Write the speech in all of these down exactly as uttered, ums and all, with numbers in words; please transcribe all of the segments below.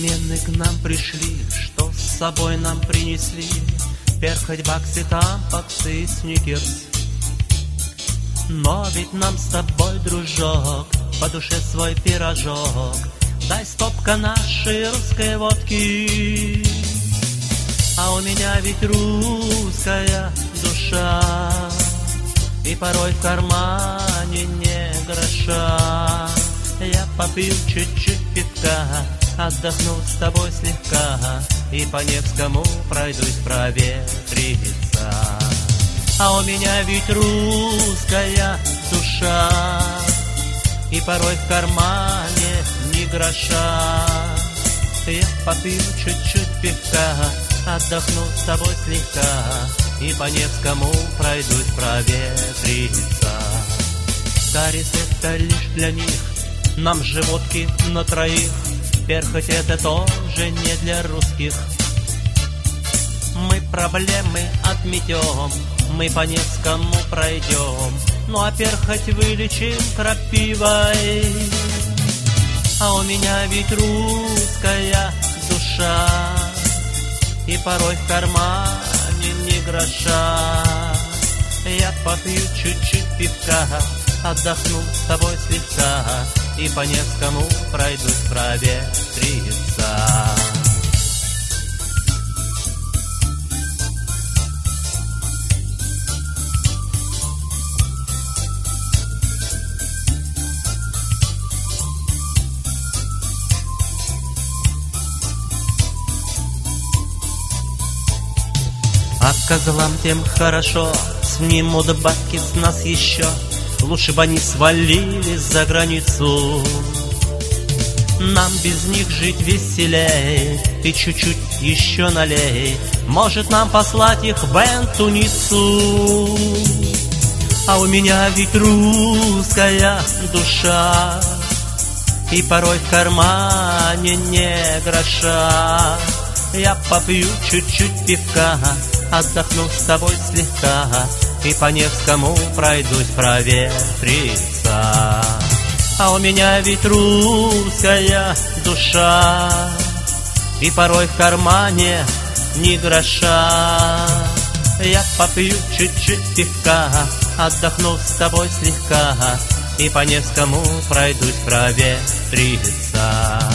Перемены к нам пришли, что с собой нам принесли? Перхоть, баксы, тампаксы и сникерс. Но ведь нам с тобой, дружок, по душе свой пирожок. Дай стопка нашей русской водки. А у меня ведь русская душа, и порой в кармане не гроша. Я попью чуть-чуть пивка, отдохну с тобой слегка, и по Невскому пройдусь проветриться. А у меня ведь русская душа, и порой в кармане ни гроша. Я попью чуть-чуть пивка, отдохну с тобой слегка, и по Невскому пройдусь проветриться. Карис — это лишь для них, нам же водки на троих. Перхоть — это тоже не для русских. Мы проблемы отметем, мы по Невскому пройдем, ну а перхоть вылечим крапивой. А у меня ведь русская душа, и порой в кармане ни гроша. Я попью чуть-чуть пивка, отдохну с тобой слегка, и по Невскому пройдусь проветриться. А козлам тем хорошо, снимут бабки с нас еще. Лучше бы они свалились за границу. Нам без них жить веселей. Ты чуть-чуть еще налей, может нам послать их в Эн-Туницу. А у меня ведь русская душа, и порой в кармане не гроша. Я попью чуть-чуть пивка, отдохну с тобой слегка, и по Невскому пройдусь проветриться. А у меня ведь русская душа, и порой в кармане ни гроша. Я попью чуть-чуть пивка, отдохну с тобой слегка, и по Невскому пройдусь проветриться.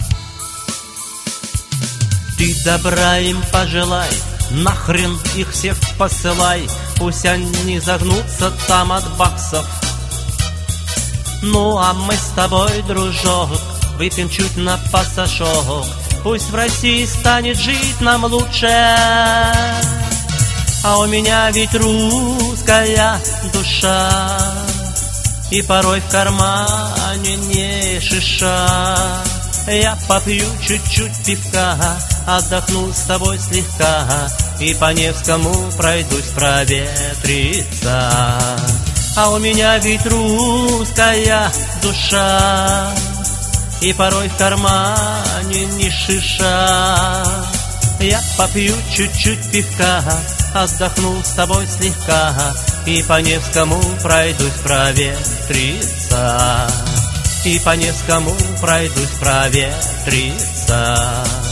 Ты добра им пожелай, нахрен их всех посылай, пусть они загнутся там от баксов. Ну а мы с тобой, дружок, выпьем чуть на пасашок, пусть в России станет жить нам лучше. А у меня ведь русская душа, и порой в кармане не шиша. Я попью чуть-чуть пивка, отдохну с тобой слегка, и по Невскому пройдусь проветриться. А у меня ведь русская душа, и порой в кармане не шиша. Я попью чуть-чуть пивка, отдохну с тобой слегка, и по Невскому пройдусь проветриться. И по Невскому пройдусь проветриться.